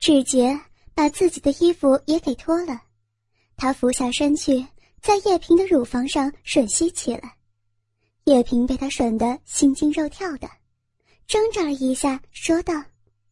志杰把自己的衣服也给脱了，他俯下身去，在叶萍的乳房上吮吸起来。叶萍被他吮得心惊肉跳的，挣扎了一下，说道：“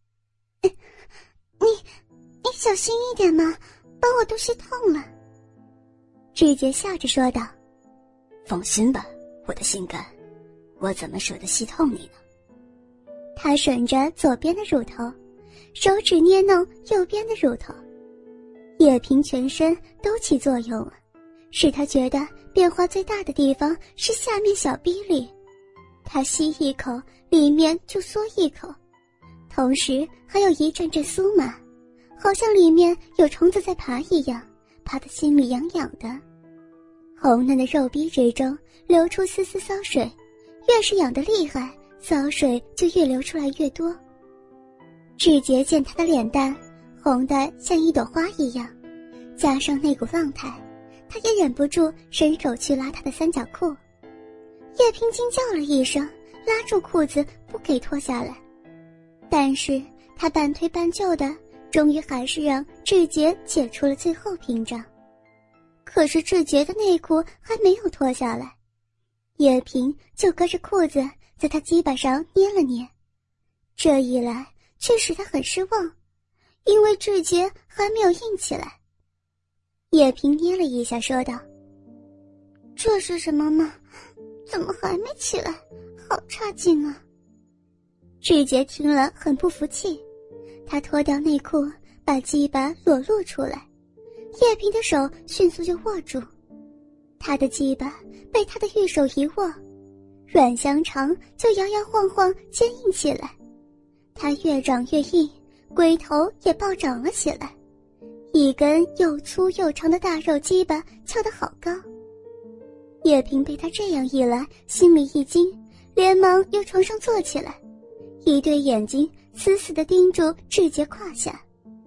你小心一点嘛，把我都吸痛了。”志杰笑着说道：“ 放心吧，我的心肝，我怎么舍得吸痛你呢？” 他吮着左边的乳头，手指捏弄右边的乳头，叶萍全身都起作用了，使他觉得变化最大的地方是下面小逼里。他吸一口，里面就缩一口，同时还有一阵阵酥麻，好像里面有虫子在爬一样，爬得心里痒痒的。红嫩的肉逼之中流出丝丝骚水，越是痒得厉害，骚水就越流出来越多。志杰见他的脸蛋红得像一朵花一样，加上那股浪态，他也忍不住伸手去拉他的三角裤。叶萍惊叫了一声，拉住裤子不给脱下来，但是他半推半就的，终于还是让志杰解除了最后屏障。可是志杰的内裤还没有脱下来，叶萍就隔着裤子在他鸡巴上捏了捏，这一来却使他很失望，因为志杰还没有硬起来。叶萍捏了一下说道：“这是什么吗？怎么还没起来？好差劲啊！”志杰听了很不服气，他脱掉内裤，把鸡巴裸露出来，叶萍的手迅速就握住，他的鸡巴被他的玉手一握，软香肠就摇摇晃晃坚硬起来，他越长越硬，龟头也暴涨了起来，一根又粗又长的大肉鸡巴翘得好高。叶萍被他这样一来，心里一惊，连忙由床上坐起来，一对眼睛死死地盯住志杰胯下。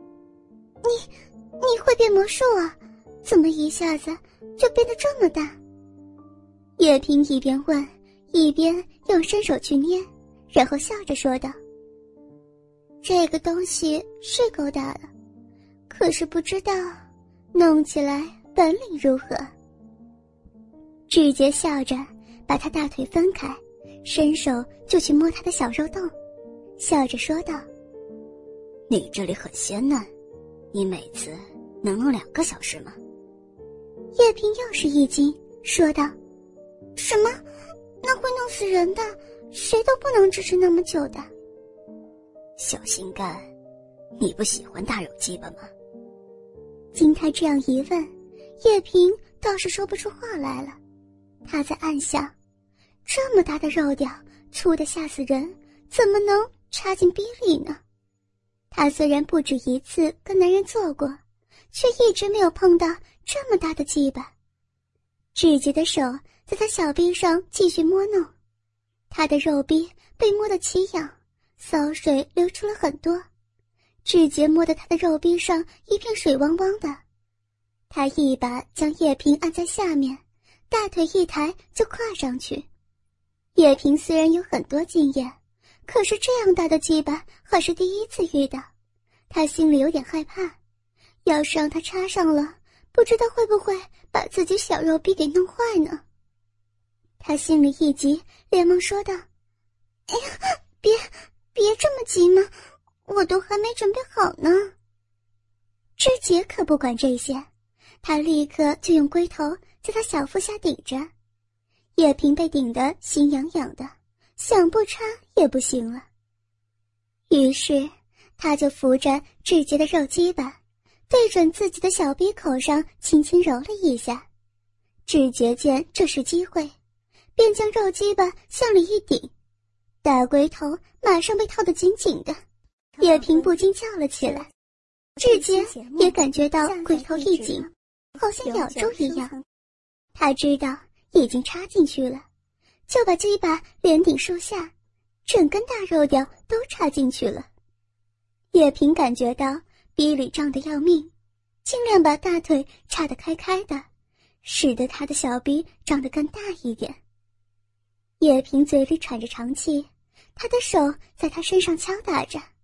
你会变魔术啊？怎么一下子就变得这么大？叶萍一边问，一边又伸手去捏，然后笑着说道：“这个东西是够大了，可是不知道弄起来本领如何。”志杰笑着把他大腿分开，伸手就去摸他的小肉洞，笑着说道：“ 你这里很鲜嫩，你每次能弄2个小时吗？” 叶萍又是一惊，说道：“什么？那会弄死人的，谁都不能支持那么久的。” 小心肝，你不喜欢大肉鸡巴吗？ 经他这样一问，叶萍倒是说不出话来了。他在暗想，这么大的肉屌，粗得吓死人，怎么能插进逼里呢？他虽然不止一次跟男人做过，却一直没有碰到这么大的鸡巴。志杰的手在他小臂上继续摸弄，他的肉臂被摸得奇痒，骚水流出了很多。志杰摸得他的肉臂上一片水汪汪的，他一把将叶萍按在下面，大腿一抬就跨上去。叶萍虽然有很多经验，可是这样大的鸡巴还是第一次遇到，他心里有点害怕，要是让他插上了，不知道会不会把自己小肉逼给弄坏呢。他心里一急，连忙说道：“哎呀，别这么急嘛，我都还没准备好呢。”志杰可不管这些，他立刻就用龟头在他小腹下顶着。叶萍被顶得心痒痒的，想不插也不行了。于是他就扶着志杰的肉鸡巴，对准自己的小鼻口上轻轻揉了一下。志杰见这是机会，便将肉鸡巴向里一顶，大龟头马上被套得紧紧的。叶萍不禁叫了起来，志杰也感觉到龟头一紧，好像咬住一样。他知道已经插进去了，就把鸡巴连顶竖下，整根大肉条都插进去了。叶萍感觉到逼里胀得要命，尽量把大腿插得开开的，使得他的小逼长得更大一点。叶萍嘴里喘着长气，他的手在他身上敲打着，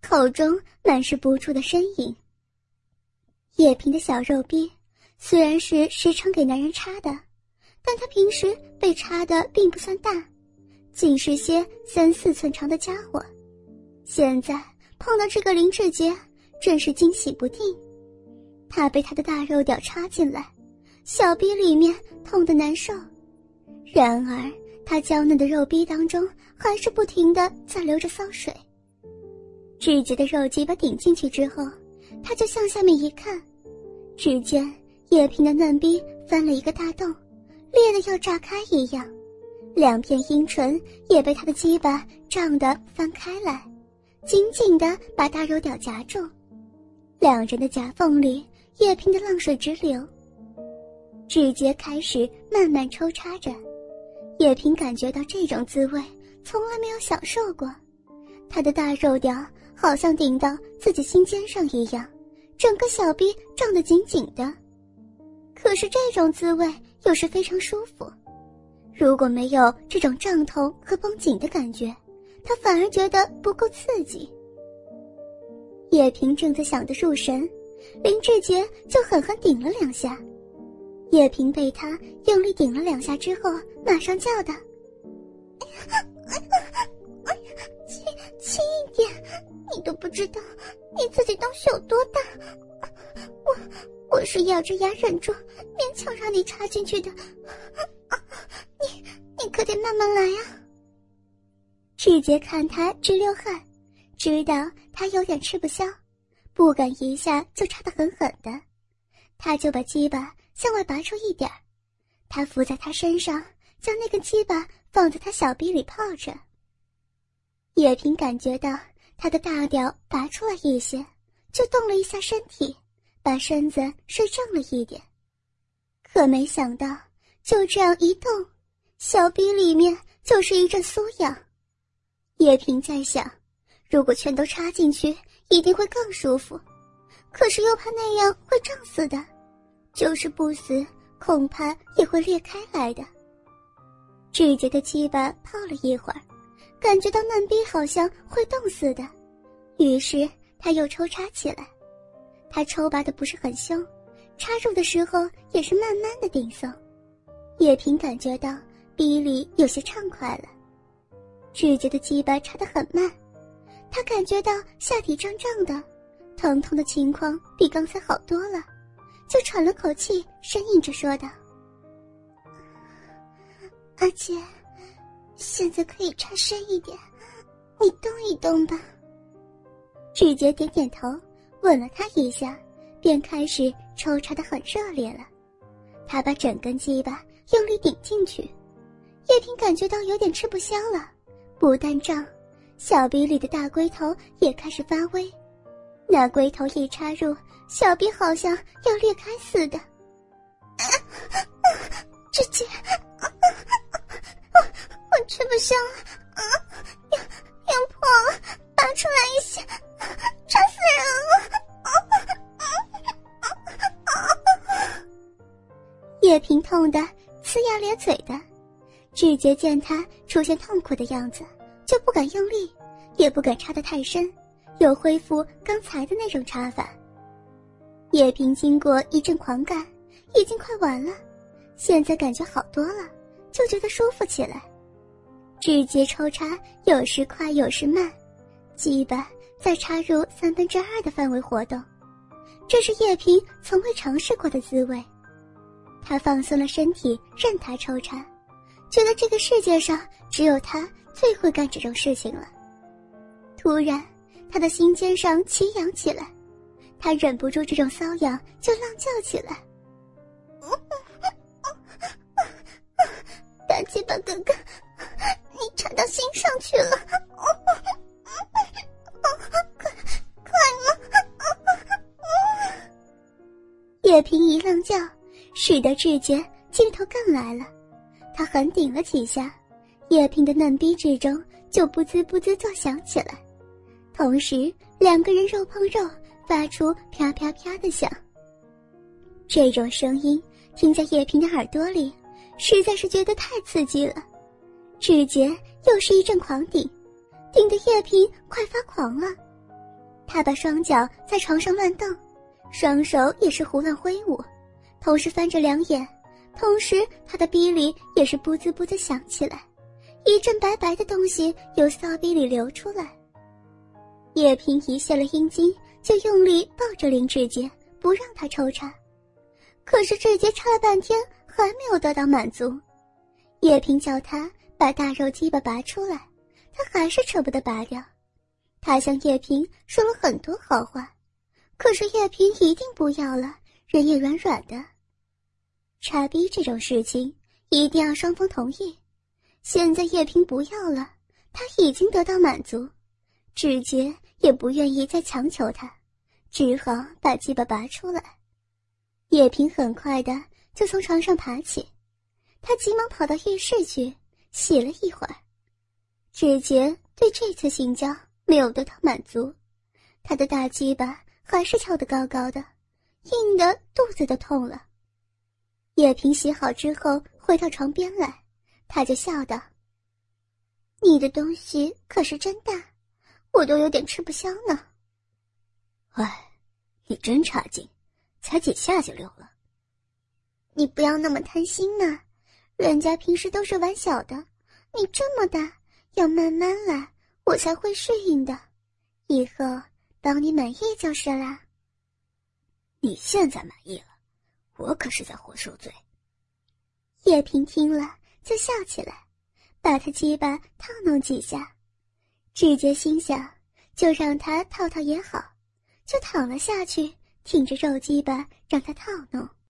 口中满是不住的呻吟。叶萍的小肉逼虽然是时常给男人插的，但她平时被插的并不算大，仅是些3-4寸长的家伙。现在碰到这个林志杰，真是惊喜不定。他被他的大肉屌插进来，小逼里面痛得难受，然而他娇嫩的肉逼当中还是不停地在流着骚水。志杰的肉鸡巴顶进去之后，他就向下面一看，只见叶萍的嫩逼翻了一个大洞，裂得要炸开一样，两片阴唇也被他的鸡巴胀得翻开来，紧紧地把大肉屌夹住。两人的夹缝里，叶萍的浪水直流。志杰开始慢慢抽插着，叶萍感觉到这种滋味从来没有享受过，他的大肉屌好像顶到自己心尖上一样，整个小臂胀得紧紧的。可是这种滋味又是非常舒服，如果没有这种胀痛和绷紧的感觉，他反而觉得不够刺激。叶萍正在想得入神，林志杰就狠狠顶了2下。叶萍被他用力顶了2下之后，马上叫道：“轻一点，你都不知道你自己东西有多大，我是咬着牙忍住，勉强让你插进去的，你可得慢慢来啊。”志杰看他直流汗，知道他有点吃不消，不敢一下就插得狠狠的，他就把鸡巴向外拔出一点，他伏在他身上，将那根鸡巴放在他小臂里泡着。叶萍感觉到他的大屌拔出来一些，就动了一下身体，把身子睡正了一点。可没想到就这样一动，小臂里面就是一阵酥痒。叶萍在想，如果全都插进去一定会更舒服，可是又怕那样会胀死的，就是不死恐怕也会裂开来的。志杰的鸡巴泡了一会儿，感觉到嫩逼好像会动似的，于是他又抽插起来。他抽拔的不是很凶，插入的时候也是慢慢的顶送。叶萍感觉到逼里有些畅快了。志杰的鸡巴插得很慢，他感觉到下体胀胀的，疼痛的情况比刚才好多了，就喘了口气，呻吟着说道：“阿姐，现在可以插深一点，你动一动吧。”志杰点点头，吻了他一下，便开始抽插得很热烈了。他把整根鸡巴用力顶进去，叶萍感觉到有点吃不消了，不但胀，小臂里的大龟头也开始发微。那龟头一插入，小臂好像要裂开似的。志杰，我吃不消了，要破了，拔出来一些，扎死人了。叶萍痛得呲牙咧嘴的，志杰见他出现痛苦的样子，就不敢用力，也不敢插得太深，又恢复刚才的那种插法。叶萍经过一阵狂干，已经快完了，现在感觉好多了，就觉得舒服起来。志杰抽插有时快有时慢，鸡巴再插入2/3的范围活动，这是叶萍从未尝试过的滋味。他放松了身体，任他抽插，觉得这个世界上只有他最会干这种事情了。突然他的心尖上奇痒起来，他忍不住这种瘙痒，就浪叫起来：“大鸡巴哥哥，你插到心上去了，快了！”叶萍一浪叫，使得志杰劲头更来了，他狠顶了几下，叶萍的嫩逼之中就不滋不滋作响起来，同时两个人肉碰肉，发出啪啪啪的响。这种声音听在叶萍的耳朵里，实在是觉得太刺激了。志杰又是一阵狂顶，顶得叶萍快发狂了， 他把双脚在床上乱蹬，双手也是胡乱挥舞，同时翻着两眼，同时他的逼里也是噗呲噗呲响起来，一阵白白的东西由骚逼里流出来。叶平一泄了阴茎，就用力抱着林志杰，不让他抽插。可是志杰插了半天还没有得到满足，叶平叫他把大肉鸡巴拔出来，他还是舍不得拔掉。他向叶平说了很多好话，可是叶平一定不要了，人也软软的。插逼这种事情一定要双方同意，现在叶平不要了，他已经得到满足，志杰也不愿意再强求他，只好把鸡巴拔出来。叶平很快的就从床上爬起，他急忙跑到浴室去洗了一会儿。志杰对这次性交没有得到满足，他的大鸡巴还是翘得高高的，硬得肚子都痛了。叶平洗好之后回到床边来，他就笑道：“你的东西可是真大，我都有点吃不消呢。” 哎，你真差劲，才几下就溜了。 你不要那么贪心嘛，人家平时都是玩小的，你这么大，要慢慢来，我才会适应的。以后当你满意就是啦。 你现在满意了，我可是在活受罪。 叶平听了就笑起来，把他鸡巴套弄几下。志杰心想，就让他套套也好，就躺了下去，挺着肉鸡巴让他套弄。